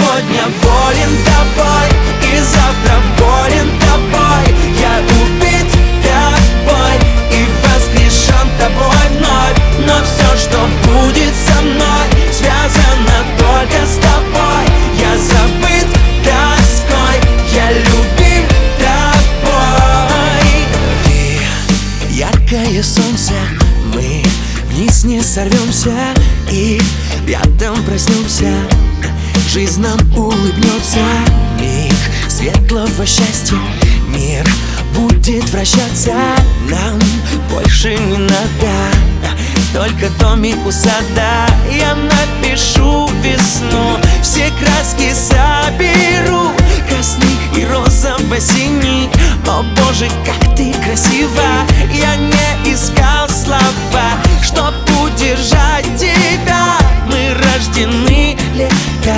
Сегодня болен тобой, и завтра болен тобой. Я убит тобой и воскрешен тобой вновь. Но все, что будет со мной, связано только с тобой. Я забыт тоской, я любим тобой. Ты яркое солнце, мы вниз не сорвемся и рядом проснемся. Жизнь нам улыбнется, миг светлого счастья. Мир будет вращаться, нам больше не надо только домик у сада. Я напишу весну, все краски соберу, красный и розово-синий. О боже, как ты красива! Я не искал слова, чтоб удержать тебя. Мы рождены летать.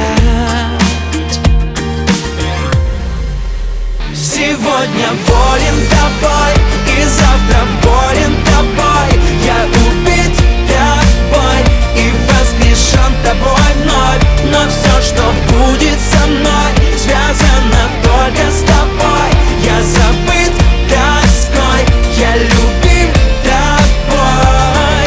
Сегодня болен тобой, и завтра болен тобой. Я убит тобой и воскрешен тобой вновь. Но все, что будет со мной, связано только с тобой. Я забыт тоской, я любим тобой.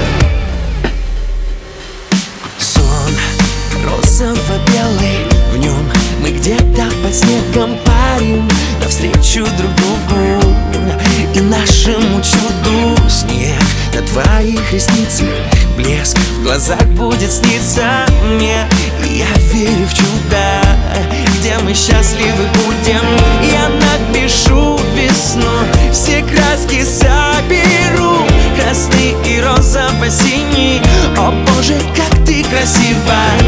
Сон розово-белый, в нем мы где-то под снегом парим навстречу друг другу и нашему чуду. Снег на твоих ресницах, блеск в глазах будет сниться мне. И я верю в чудо, где мы счастливы будем. Я напишу весну, все краски соберу, красный и розово-синий. О боже, как ты красива!